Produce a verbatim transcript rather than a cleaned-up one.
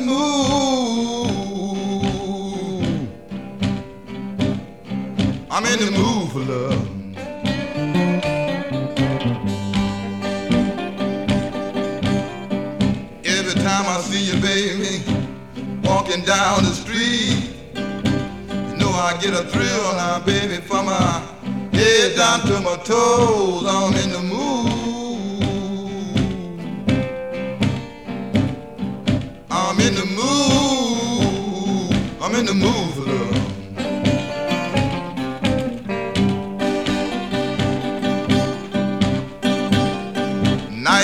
mood. I'm in the mood for love. Every time I see you, baby, walking down the street, you know I get a thrill now, baby, from my head down to my toes. I'm in the mood. I'm in the mood. I'm in the mood